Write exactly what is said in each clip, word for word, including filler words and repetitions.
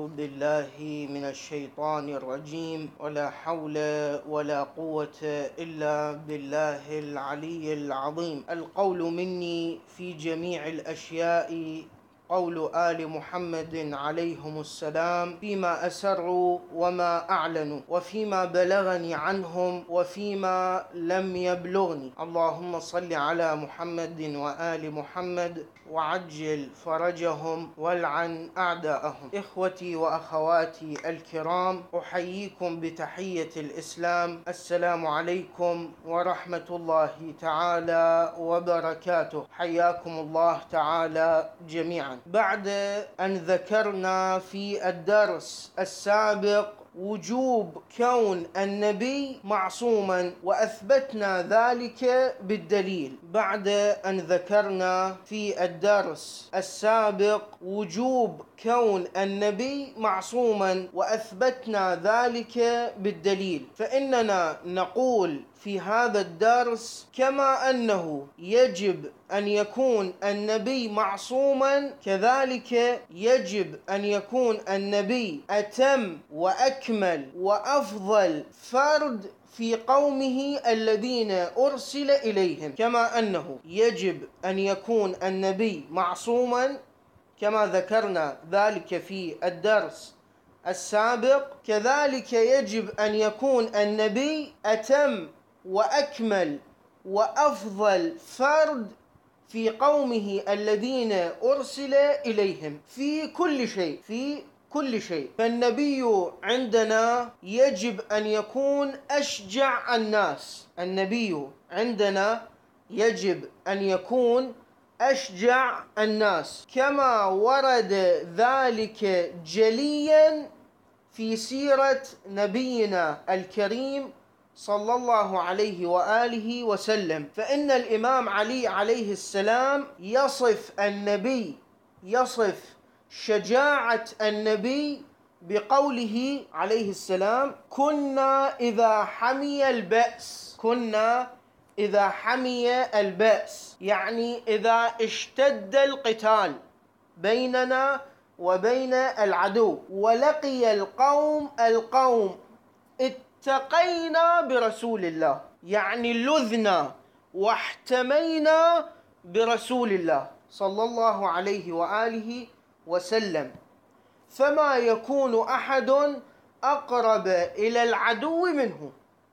أعوذ بالله من الشيطان الرجيم ولا حول ولا قوة إلا بالله العلي العظيم. القول مني في جميع الأشياء قول آل محمد عليهم السلام فيما أسروا وما أعلنوا وفيما بلغني عنهم وفيما لم يبلغني. اللهم صل على محمد وآل محمد وعجل فرجهم والعن أعداءهم. إخوتي وأخواتي الكرام، أحييكم بتحية الإسلام. السلام عليكم ورحمة الله تعالى وبركاته. حياكم الله تعالى جميعا. بعد أن ذكرنا في الدرس السابق وجوب كون النبي معصوما وأثبتنا ذلك بالدليل، بعد أن ذكرنا في الدرس السابق وجوب كون النبي معصوما وأثبتنا ذلك بالدليل، فإننا نقول في هذا الدرس كما أنه يجب أن يكون النبي معصوما، كذلك يجب أن يكون النبي أتم وأكمل وأفضل فرد في قومه الذين أرسل إليهم. كما أنه يجب أن يكون النبي معصوما كما ذكرنا ذلك في الدرس السابق، كذلك يجب أن يكون النبي أتم وأكمل وأفضل فرد في قومه الذين أرسل إليهم في كل شيء في كل شيء. فالنبي عندنا يجب أن يكون أشجع الناس. النبي عندنا يجب أن يكون أشجع الناس، كما ورد ذلك جليا في سيرة نبينا الكريم صلى الله عليه وآله وسلم. فإن الإمام علي عليه السلام يصف النبي يصف شجاعة النبي بقوله عليه السلام: كنا إذا حمي البأس كنا إذا حمي البأس، يعني إذا اشتد القتال بيننا وبين العدو ولقي القوم القوم اتقينا برسول الله، يعني لذنا واحتمينا برسول الله صلى الله عليه وآله وسلم. فما يكون أحد أقرب إلى العدو منه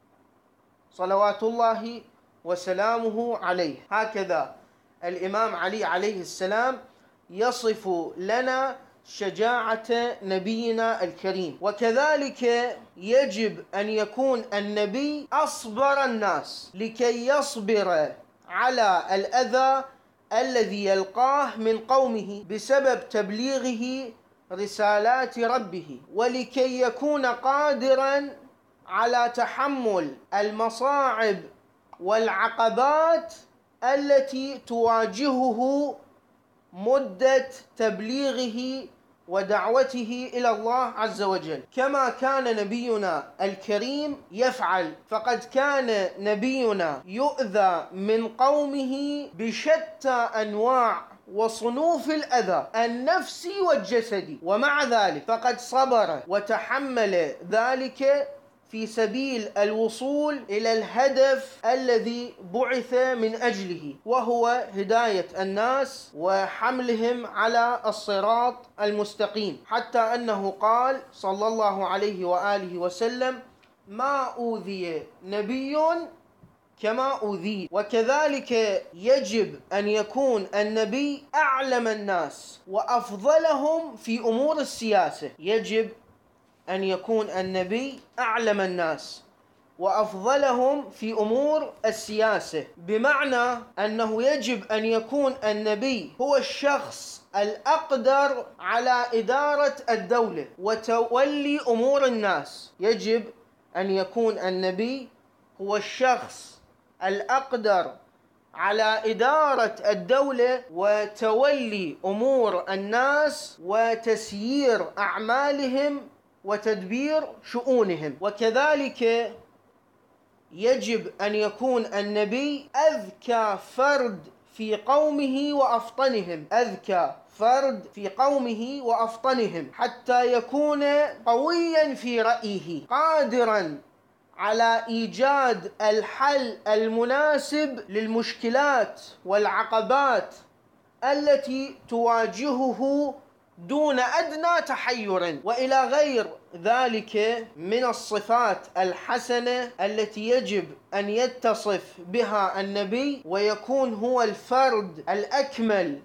صلوات الله وسلامه عليه. هكذا الإمام علي عليه السلام يصف لنا شجاعة نبينا الكريم. وكذلك يجب أن يكون النبي أصبر الناس لكي يصبر على الأذى الذي يلقاه من قومه بسبب تبليغه رسالات ربه، ولكي يكون قادرا على تحمل المصاعب والعقبات التي تواجهه مدة تبليغه ودعوته إلى الله عز وجل، كما كان نبينا الكريم يفعل. فقد كان نبينا يؤذى من قومه بشتى أنواع وصنوف الأذى النفسي والجسدي، ومع ذلك فقد صبر وتحمل ذلك في سبيل الوصول إلى الهدف الذي بعث من أجله، وهو هداية الناس وحملهم على الصراط المستقيم، حتى أنه قال صلى الله عليه وآله وسلم: ما أوذي نبي كما أوذي. وكذلك يجب أن يكون النبي أعلم الناس وأفضلهم في أمور السياسة. يجب أن يكون النبي أعلم الناس وأفضلهم في أمور السياسة، بمعنى أنه يجب أن يكون النبي هو الشخص الأقدر على إدارة الدولة وتولي أمور الناس. يجب أن يكون النبي هو الشخص الأقدر على إدارة الدولة وتولي أمور الناس وتسيير أعمالهم وتدبير شؤونهم. وكذلك يجب أن يكون النبي أذكى فرد في قومه وأفطنهم، أذكى فرد في قومه وأفطنهم، حتى يكون قويا في رأيه قادرا على إيجاد الحل المناسب للمشكلات والعقبات التي تواجهه دون أدنى تحير، وإلى غير ذلك من الصفات الحسنة التي يجب أن يتصف بها النبي ويكون هو الفرد الأكمل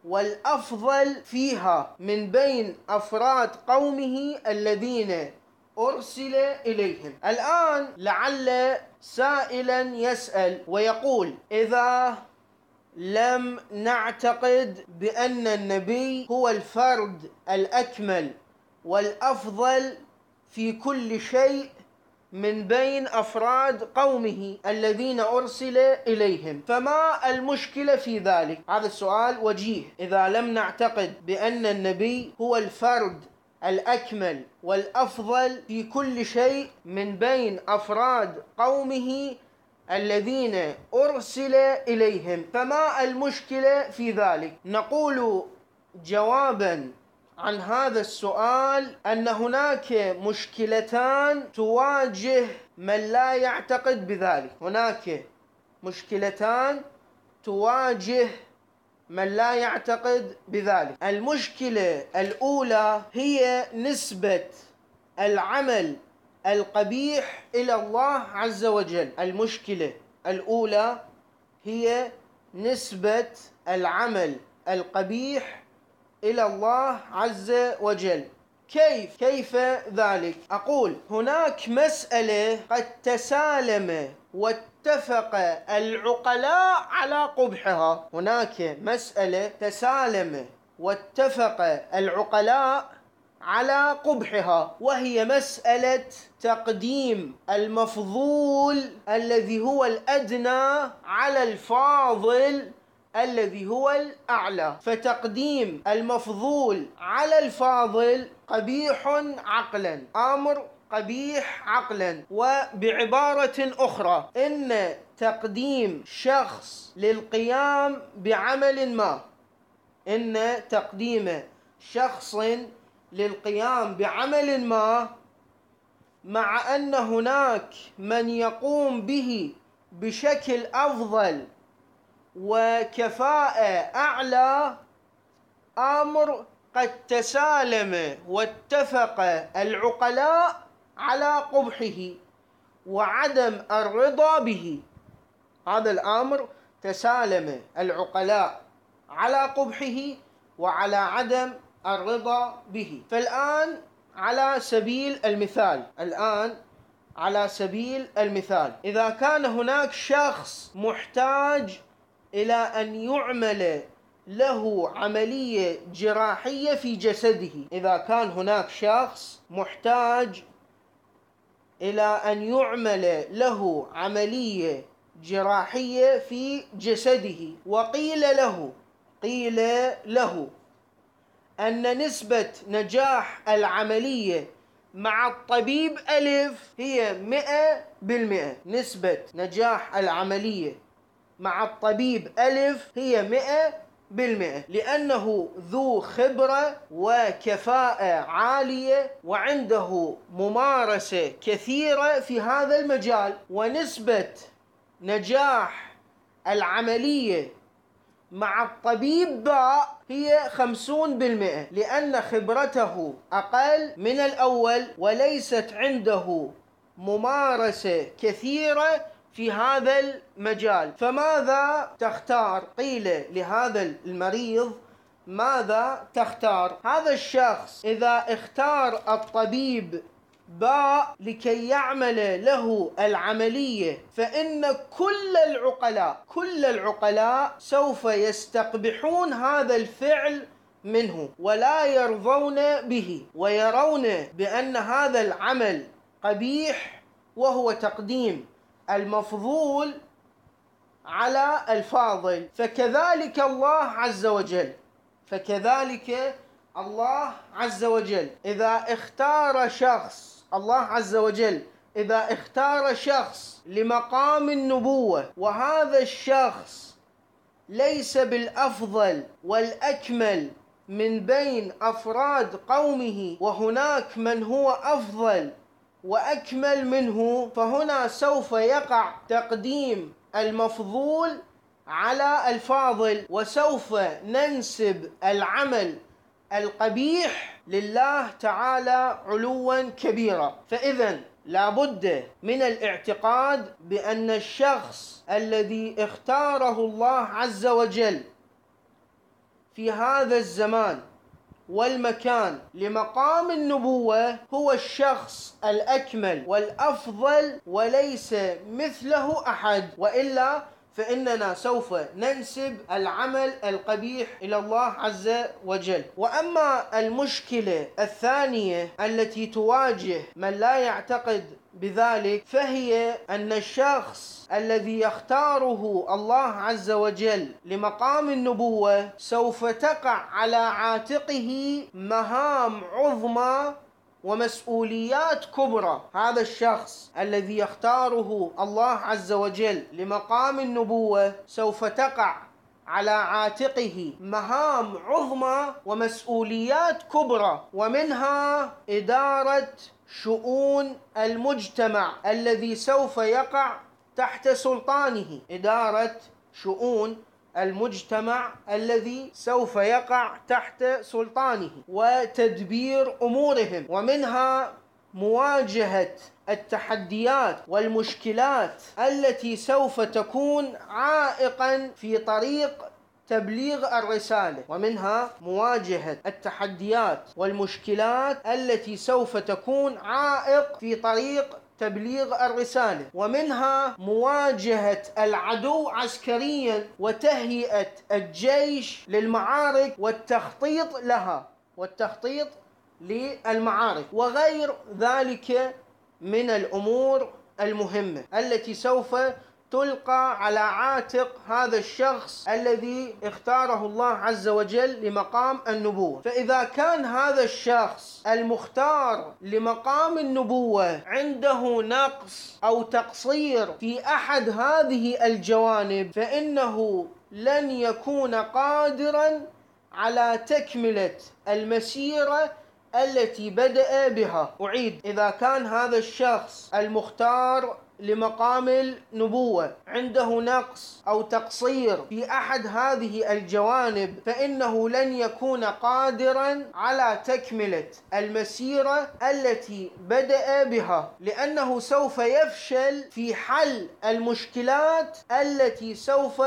والأفضل فيها من بين أفراد قومه الذين أرسل إليهم. الآن لعل سائلا يسأل ويقول: إذا لم نعتقد بأن النبي هو الفرد الأكمل والأفضل في كل شيء من بين أفراد قومه الذين أرسل إليهم، فما المشكلة في ذلك؟ هذا السؤال وجيه. إذا لم نعتقد بأن النبي هو الفرد الأكمل والأفضل في كل شيء من بين أفراد قومه الذين أرسل إليهم، فما المشكلة في ذلك؟ نقول جوابا عن هذا السؤال أن هناك مشكلتان تواجه من لا يعتقد بذلك. هناك مشكلتان تواجه من لا يعتقد بذلك. المشكلة الأولى هي نسبة العمل القبيح إلى الله عز وجل. المشكلة الأولى هي نسبة العمل القبيح إلى الله عز وجل. كيف؟ كيف ذلك؟ أقول هناك مسألة قد تسالم واتفق العقلاء على قبحها. هناك مسألة تسالم واتفق العقلاء على قبحها، وهي مسألة تقديم المفضول الذي هو الأدنى على الفاضل الذي هو الأعلى. فتقديم المفضول على الفاضل قبيح عقلا، أمر قبيح عقلا. وبعبارة أخرى، إن تقديم شخص للقيام بعمل ما إن تقديم شخص للقيام بعمل ما مع أن هناك من يقوم به بشكل أفضل وكفاءة أعلى، أمر قد تسالم واتفق العقلاء على قبحه وعدم الرضا به. هذا الأمر تسالم العقلاء على قبحه وعلى عدم الرضا به. فالآن على سبيل المثال الآن على سبيل المثال إذا كان هناك شخص محتاج إلى أن يعمل له عملية جراحية في جسده إذا كان هناك شخص محتاج إلى أن يعمل له عملية جراحية في جسده، وقيل له قيل له أن نسبة نجاح العملية مع الطبيب ألف هي مئة بالمئة. نسبة نجاح العملية مع الطبيب ألف هي مئة بالمئة، لأنه ذو خبرة وكفاءة عالية وعنده ممارسة كثيرة في هذا المجال. ونسبة نجاح العملية مع الطبيب باء هي خمسون بالمئة، لأن خبرته أقل من الأول وليست عنده ممارسة كثيرة في هذا المجال. فماذا تختار؟ قيل لهذا المريض: ماذا تختار؟ هذا الشخص إذا اختار الطبيب باء لكي يعمل له العملية، فإن كل العقلاء كل العقلاء سوف يستقبحون هذا الفعل منه ولا يرضون به، ويرون بأن هذا العمل قبيح، وهو تقديم المفضول على الفاضل. فكذلك الله عز وجل فكذلك الله عز وجل إذا اختار شخص الله عز وجل إذا اختار شخص لمقام النبوة، وهذا الشخص ليس بالأفضل والأكمل من بين أفراد قومه، وهناك من هو أفضل وأكمل منه، فهنا سوف يقع تقديم المفضول على الفاضل، وسوف ننسب العمل القبيح لله تعالى علوا كبيرا. فإذن لا بد من الاعتقاد بأن الشخص الذي اختاره الله عز وجل في هذا الزمان والمكان لمقام النبوة هو الشخص الأكمل والأفضل، وليس مثله أحد، وإلا فإننا سوف ننسب العمل القبيح إلى الله عز وجل. وأما المشكلة الثانية التي تواجه من لا يعتقد بذلك، فهي أن الشخص الذي يختاره الله عز وجل لمقام النبوة سوف تقع على عاتقه مهام عظمى ومسؤوليات كبرى. هذا الشخص الذي يختاره الله عز وجل لمقام النبوة سوف تقع على عاتقه مهام عظمى ومسؤوليات كبرى، ومنها إدارة شؤون المجتمع الذي سوف يقع تحت سلطانه، إدارة شؤون المجتمع الذي سوف يقع تحت سلطانه وتدبير أمورهم، ومنها مواجهة التحديات والمشكلات التي سوف تكون عائقا في طريق تبليغ الرسالة، ومنها مواجهة التحديات والمشكلات التي سوف تكون عائق في طريق تبليغ الرسالة، ومنها مواجهة العدو عسكريا وتهيئة الجيش للمعارك والتخطيط لها والتخطيط للمعارك، وغير ذلك من الأمور المهمة التي سوف تلقى على عاتق هذا الشخص الذي اختاره الله عز وجل لمقام النبوة. فإذا كان هذا الشخص المختار لمقام النبوة عنده نقص أو تقصير في أحد هذه الجوانب، فإنه لن يكون قادرا على تكملة المسيرة التي بدأ بها. أعيد: إذا كان هذا الشخص المختار لمقام النبوة عنده نقص أو تقصير في أحد هذه الجوانب، فإنه لن يكون قادرا على تكملة المسيرة التي بدأ بها، لأنه سوف يفشل في حل المشكلات التي سوف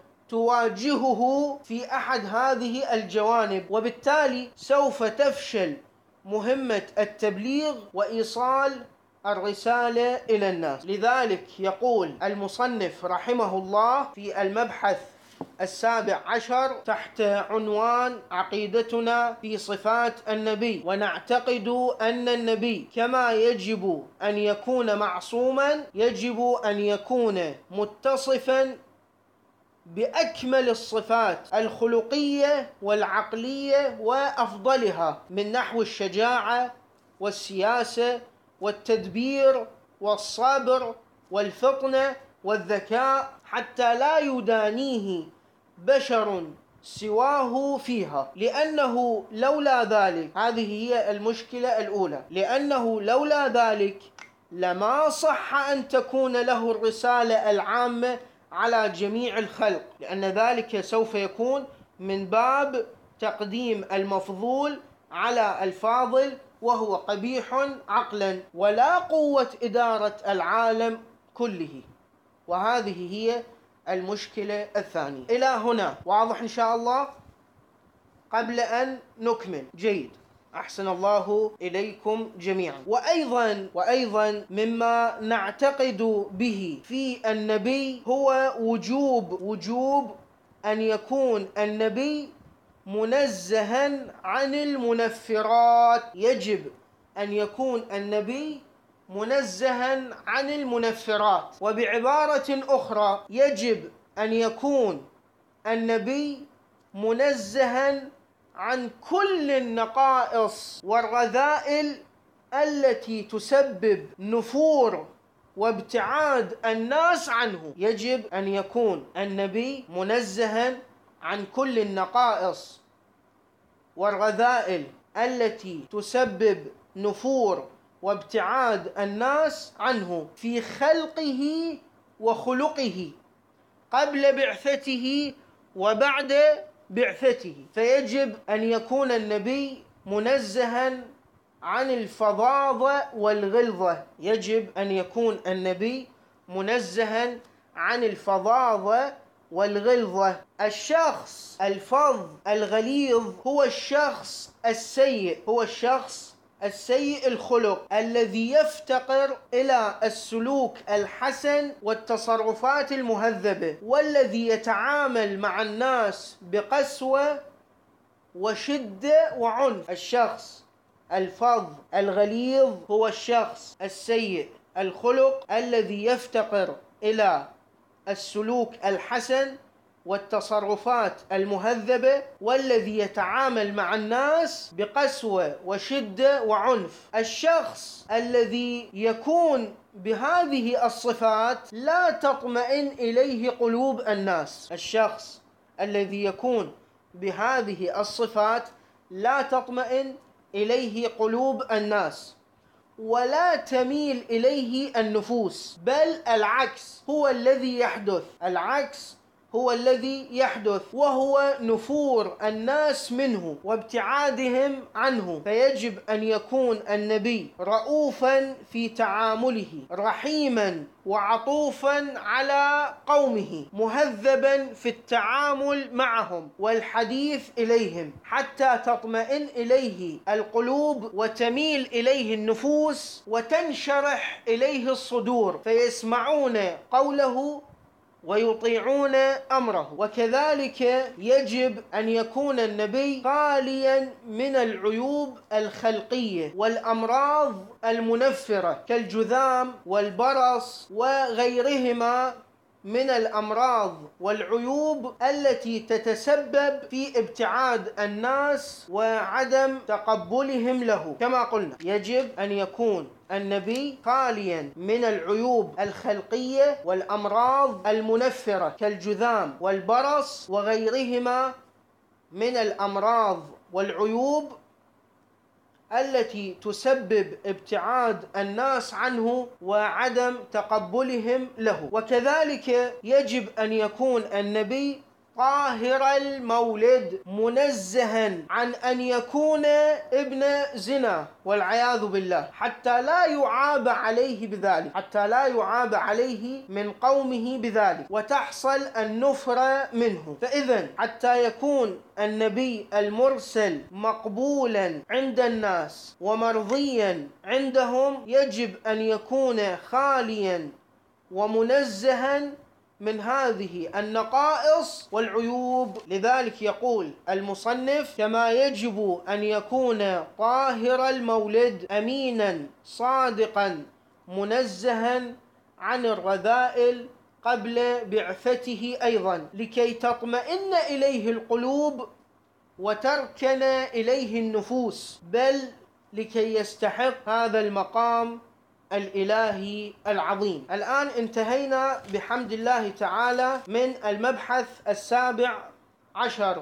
تواجهه في أحد هذه الجوانب، وبالتالي سوف تفشل مهمة التبليغ وإيصال الرسالة إلى الناس. لذلك يقول المصنف رحمه الله في المبحث السابع عشر تحت عنوان عقيدتنا في صفات النبي: ونعتقد أن النبي كما يجب أن يكون معصوما يجب أن يكون متصفا بأكمل الصفات الخلقية والعقلية وأفضلها، من نحو الشجاعة والسياسة والتدبير والصبر والفطنة والذكاء، حتى لا يدانيه بشر سواه فيها، لأنه لولا ذلك، هذه هي المشكلة الأولى، لأنه لولا ذلك لما صح أن تكون له الرسالة العامة على جميع الخلق، لأن ذلك سوف يكون من باب تقديم المفضول على الفاضل، وهو قبيح عقلا ولا قوة إدارة العالم كله. وهذه هي المشكلة الثانية. إلى هنا واضح إن شاء الله؟ قبل أن نكمل، جيد، أحسن الله إليكم جميعا. وأيضا وأيضا مما نعتقد به في النبي هو وجوب وجوب أن يكون النبي منزها عن المنفرات. يجب أن يكون النبي منزها عن المنفرات، وبعبارة أخرى يجب أن يكون النبي منزها عن كل النقائص والرذائل التي تسبب نفور وابتعاد الناس عنه. يجب أن يكون النبي منزها عن كل النقائص والرذائل التي تسبب نفور وابتعاد الناس عنه في خلقه وخلقه قبل بعثته وبعد بعثته. فيجب أن يكون النبي منزها عن الفظاظة والغلظة. يجب أن يكون النبي منزها عن الفظاظة والغلظة. الشخص الفظ الغليظ هو الشخص السيء، هو الشخص السيء الخلق الذي يفتقر إلى السلوك الحسن والتصرفات المهذبة، والذي يتعامل مع الناس بقسوة وشدة وعنف. الشخص الفظ الغليظ هو الشخص السيء الخلق الذي يفتقر إلى السلوك الحسن والتصرفات المهذبة، والذي يتعامل مع الناس بقسوة وشدة وعنف. الشخص الذي يكون بهذه الصفات لا تطمئن إليه قلوب الناس. الشخص الذي يكون بهذه الصفات لا تطمئن إليه قلوب الناس ولا تميل إليه النفوس، بل العكس هو الذي يحدث. العكس هو الذي يحدث وهو نفور الناس منه وابتعادهم عنه. فيجب أن يكون النبي رؤوفا في تعامله، رحيما وعطوفا على قومه، مهذبا في التعامل معهم والحديث إليهم، حتى تطمئن إليه القلوب وتميل إليه النفوس وتنشرح إليه الصدور، فيسمعون قوله ويطيعون أمره. وكذلك يجب أن يكون النبي خاليا من العيوب الخلقية والأمراض المنفرة كالجذام والبرص وغيرهما من الأمراض والعيوب التي تتسبب في ابتعاد الناس وعدم تقبلهم له. كما قلنا يجب أن يكون النبي خاليا من العيوب الخلقية والأمراض المنفرة كالجذام والبرص وغيرهما من الأمراض والعيوب التي تسبب ابتعاد الناس عنه وعدم تقبلهم له. وكذلك يجب أن يكون النبي طاهر المولد، منزها عن أن يكون ابن زنا والعياذ بالله، حتى لا يعاب عليه بذلك، حتى لا يعاب عليه من قومه بذلك وتحصل النفرة منه. فإذا حتى يكون النبي المرسل مقبولا عند الناس ومرضيا عندهم يجب أن يكون خاليا ومنزها من هذه النقائص والعيوب. لذلك يقول المصنف: كما يجب أن يكون طاهر المولد أمينا صادقا منزها عن الرذائل قبل بعثته أيضا، لكي تطمئن إليه القلوب وتركن إليه النفوس، بل لكي يستحق هذا المقام الإلهي العظيم. الآن انتهينا بحمد الله تعالى من المبحث السابع عشر،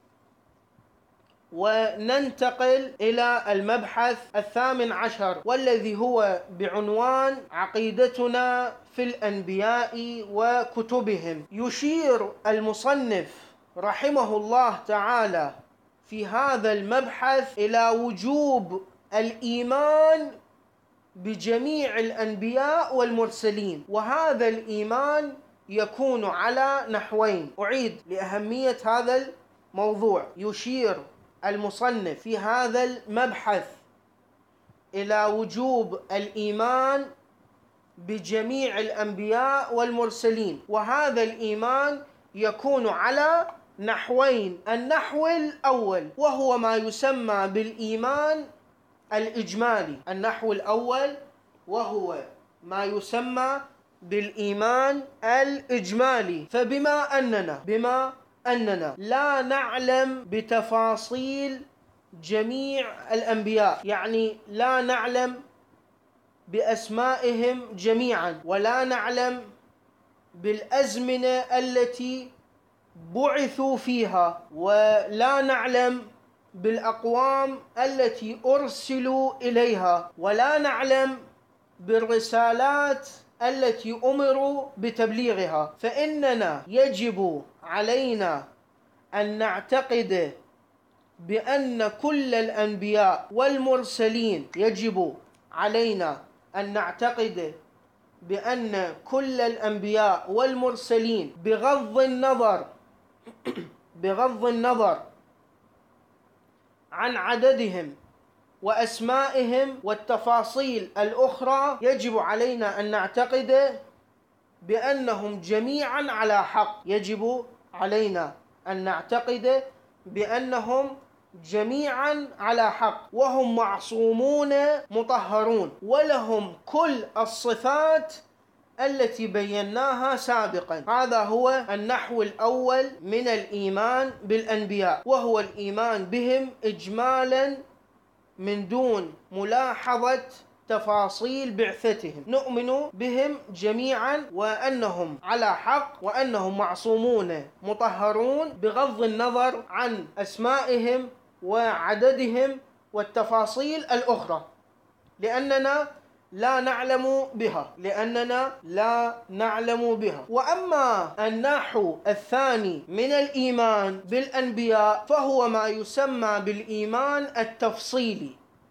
وننتقل إلى المبحث الثامن عشر، والذي هو بعنوان عقيدتنا في الأنبياء وكتبهم. يشير المصنف رحمه الله تعالى في هذا المبحث إلى وجوب الإيمان بجميع الأنبياء والمرسلين، وهذا الإيمان يكون على نحوين. أعيد لأهمية هذا الموضوع. يشير المصنف في هذا المبحث إلى وجوب الإيمان بجميع الأنبياء والمرسلين، وهذا الإيمان يكون على نحوين. النحو الأول وهو ما يسمى بالإيمان الإجمالي، النحو الأول وهو ما يسمى بالإيمان الإجمالي. فبما أننا بما أننا لا نعلم بتفاصيل جميع الأنبياء، يعني لا نعلم بأسمائهم جميعا، ولا نعلم بالأزمنة التي بعثوا فيها، ولا نعلم بالأقوام التي أرسلوا إليها، ولا نعلم بالرسالات التي أمروا بتبليغها. فإننا يجب علينا أن نعتقد بأن كل الأنبياء والمرسلين يجب علينا أن نعتقد بأن كل الأنبياء والمرسلين بغض النظر بغض النظر عن عددهم وأسمائهم والتفاصيل الأخرى، يجب علينا أن نعتقد بأنهم جميعا على حق. يجب علينا أن نعتقد بأنهم جميعا على حق، وهم معصومون مطهرون، ولهم كل الصفات التي بيناها سابقا. هذا هو النحو الأول من الإيمان بالأنبياء، وهو الإيمان بهم إجمالا من دون ملاحظة تفاصيل بعثتهم. نؤمن بهم جميعا وأنهم على حق، وأنهم معصومون مطهرون بغض النظر عن أسمائهم وعددهم والتفاصيل الأخرى، لأننا لا نعلم بها لأننا لا نعلم بها. وأما النحو الثاني من الإيمان بالأنبياء فهو ما يسمى بالإيمان التفصيلي.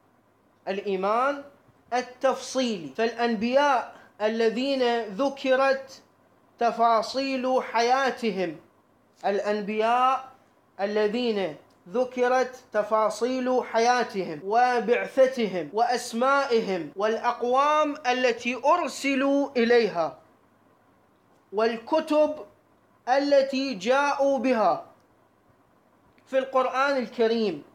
الإيمان التفصيلي، فالأنبياء الذين ذكرت تفاصيل حياتهم الأنبياء الذين ذكرت تفاصيل حياتهم وبعثتهم وأسمائهم والأقوام التي أرسلوا إليها والكتب التي جاءوا بها في القرآن الكريم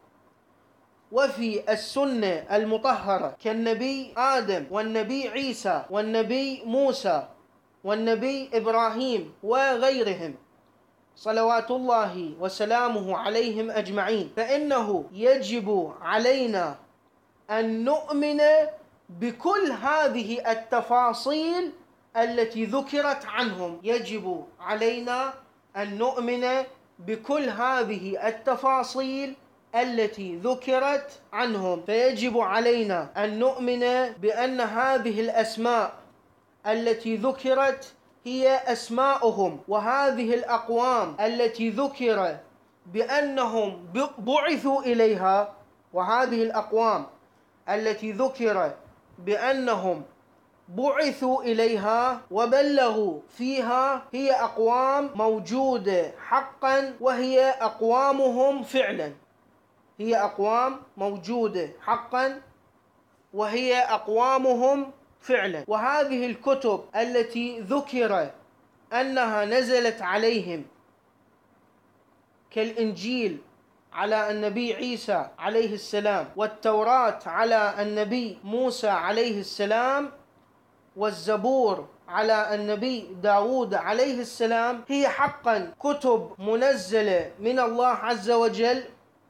وفي السنة المطهرة، كالنبي آدم والنبي عيسى والنبي موسى والنبي إبراهيم وغيرهم صلوات الله وسلامه عليهم أجمعين، فإنه يجب علينا أن نؤمن بكل هذه التفاصيل التي ذكرت عنهم. يجب علينا أن نؤمن بكل هذه التفاصيل التي ذكرت عنهم، فيجب علينا أن نؤمن بأن هذه الأسماء التي ذكرت هي أسماؤهم، وهذه الأقوام التي ذكر بأنهم بعثوا إليها وهذه الأقوام التي ذكر بأنهم بعثوا إليها وبلغوا فيها هي أقوام موجودة حقا، وهي أقوامهم فعلا هي أقوام موجودة حقا وهي أقوامهم فعلا. وهذه الكتب التي ذكر أنها نزلت عليهم كالإنجيل على النبي عيسى عليه السلام، والتوراة على النبي موسى عليه السلام، والزبور على النبي داود عليه السلام، هي حقا كتب منزلة من الله عز وجل،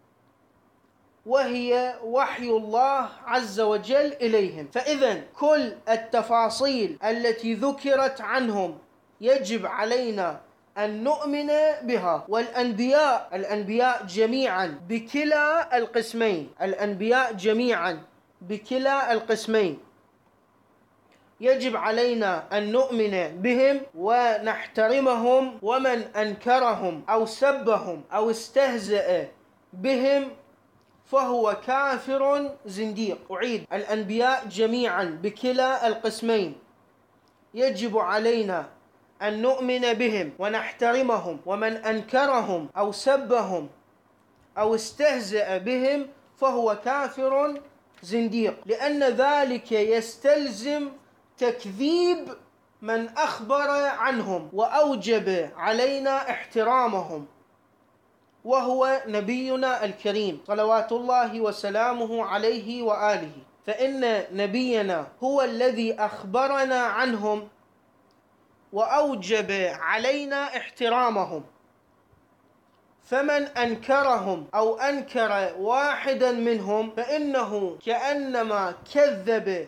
وهي وحي الله عز وجل إليهم. فإذا كل التفاصيل التي ذكرت عنهم يجب علينا أن نؤمن بها. والأنبياء الأنبياء جميعا بكلا القسمين الأنبياء جميعا بكلا القسمين يجب علينا أن نؤمن بهم ونحترمهم، ومن أنكرهم أو سبهم أو استهزأ بهم فهو كافر زنديق. أعيد، الأنبياء جميعا بكلا القسمين يجب علينا أن نؤمن بهم ونحترمهم، ومن أنكرهم أو سبهم أو استهزأ بهم فهو كافر زنديق، لأن ذلك يستلزم تكذيب من أخبر عنهم وأوجب علينا احترامهم، وهو نبينا الكريم صلوات الله وسلامه عليه وآله. فإن نبينا هو الذي أخبرنا عنهم وأوجب علينا احترامهم، فمن أنكرهم أو أنكر واحدا منهم فإنه كأنما كذب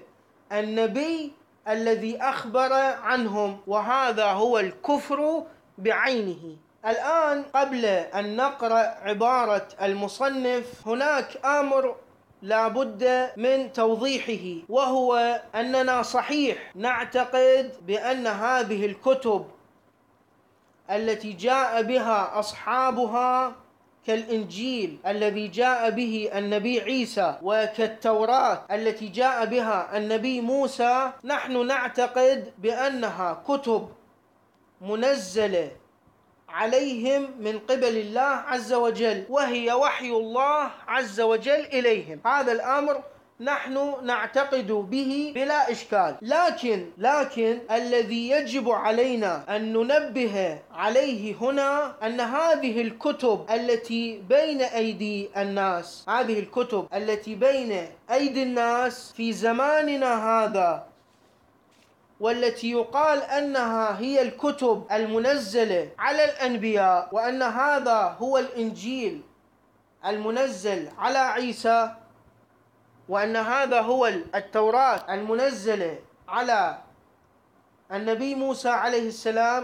النبي الذي أخبر عنهم، وهذا هو الكفر بعينه. الآن قبل أن نقرأ عبارة المصنف هناك أمر لا بد من توضيحه، وهو أننا صحيح نعتقد بأن هذه الكتب التي جاء بها أصحابها كالإنجيل الذي جاء به النبي عيسى وكالتوراة التي جاء بها النبي موسى، نحن نعتقد بأنها كتب منزلة عليهم من قبل الله عز وجل، وهي وحي الله عز وجل إليهم. هذا الأمر نحن نعتقد به بلا إشكال، لكن لكن الذي يجب علينا أن ننبه عليه هنا أن هذه الكتب التي بين أيدي الناس، هذه الكتب التي بين أيدي الناس في زماننا هذا، والتي يقال أنها هي الكتب المنزلة على الأنبياء، وأن هذا هو الإنجيل المنزل على عيسى، وأن هذا هو التوراة المنزلة على النبي موسى عليه السلام،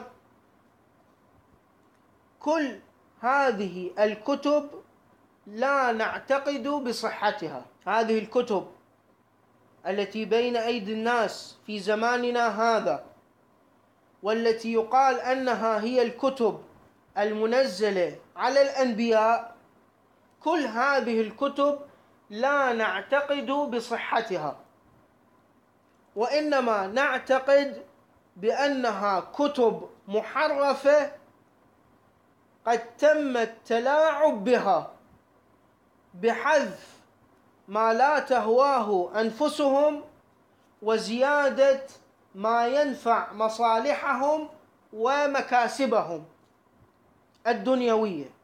كل هذه الكتب لا نعتقد بصحتها. هذه الكتب التي بين أيدي الناس في زماننا هذا، والتي يقال أنها هي الكتب المنزلة على الأنبياء، كل هذه الكتب لا نعتقد بصحتها، وإنما نعتقد بأنها كتب محرفة قد تم التلاعب بها بحذف ما لا تهواه أنفسهم وزيادة ما ينفع مصالحهم ومكاسبهم الدنيوية.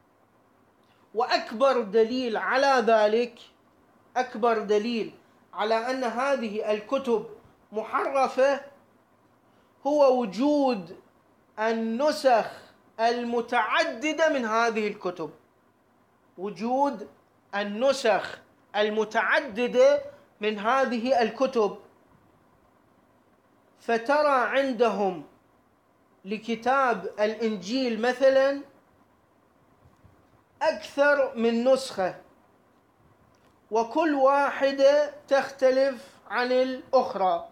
وأكبر دليل على ذلك، أكبر دليل على أن هذه الكتب محرفة هو وجود النسخ المتعددة من هذه الكتب، وجود النسخ المتعددة من هذه الكتب. فترى عندهم لكتاب الإنجيل مثلا أكثر من نسخة، وكل واحدة تختلف عن الأخرى،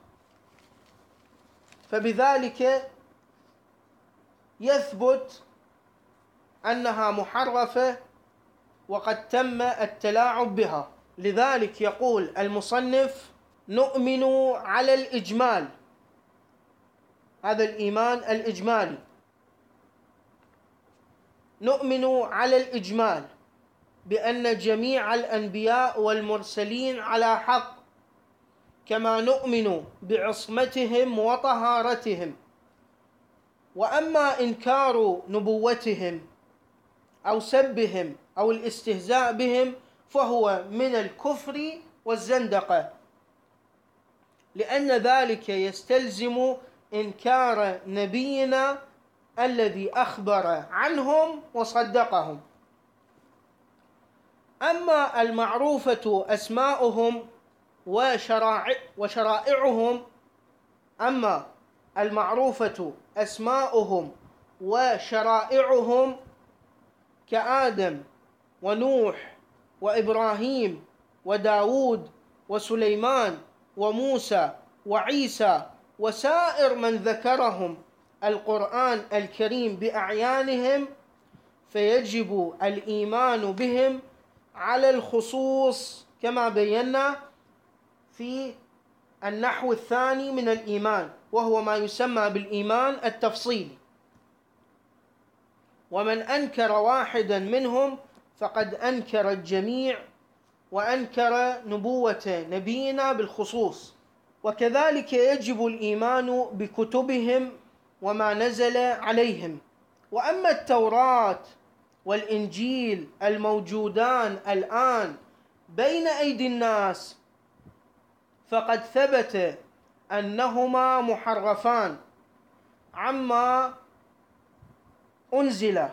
فبذلك يثبت أنها محرفة وقد تم التلاعب بها. لذلك يقول المصنف: نؤمن على الإجمال، هذا الإيمان الإجمالي، نؤمن على الإجمال بأن جميع الأنبياء والمرسلين على حق، كما نؤمن بعصمتهم وطهارتهم. وأما إنكار نبوتهم أو سبهم أو الاستهزاء بهم فهو من الكفر والزندقة، لأن ذلك يستلزم إنكار نبينا الذي أخبر عنهم وصدقهم. أما المعروفة أسماؤهم وشرائع وشرائعهم أما المعروفة أسماؤهم وشرائعهم كآدم ونوح وإبراهيم وداود وسليمان وموسى وعيسى وسائر من ذكرهم القرآن الكريم بأعيانهم، فيجب الإيمان بهم على الخصوص كما بينا في النحو الثاني من الإيمان، وهو ما يسمى بالإيمان التفصيلي. ومن أنكر واحدا منهم فقد أنكر الجميع وأنكر نبوة نبينا بالخصوص. وكذلك يجب الإيمان بكتبهم وما نزل عليهم. وأما التوراة والإنجيل الموجودان الآن بين أيدي الناس فقد ثبت أنهما محرفان عما أنزل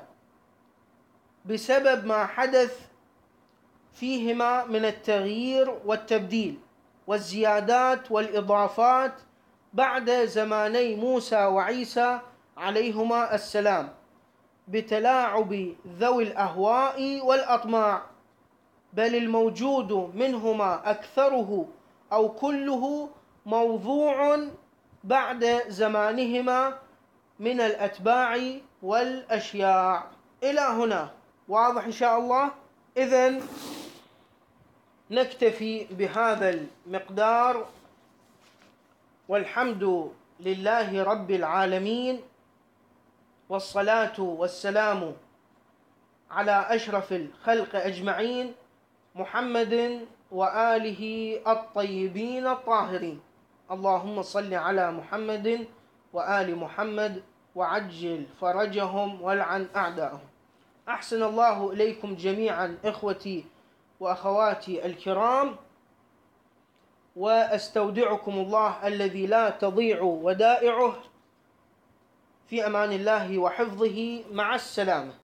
بسبب ما حدث فيهما من التغيير والتبديل. والزيادات والإضافات بعد زماني موسى وعيسى عليهما السلام بتلاعب ذوي الأهواء والأطماع، بل الموجود منهما أكثره أو كله موضوع بعد زمانهما من الأتباع والأشياع. إلى هنا واضح إن شاء الله؟ إذن نكتفي بهذا المقدار، والحمد لله رب العالمين، والصلاة والسلام على أشرف الخلق أجمعين محمد وآله الطيبين الطاهرين. اللهم صل على محمد وآل محمد وعجل فرجهم والعن أعداءهم. أحسن الله إليكم جميعا إخوتي وأخواتي الكرام، وأستودعكم الله الذي لا تضيع ودائعه في أمان الله وحفظه. مع السلامة.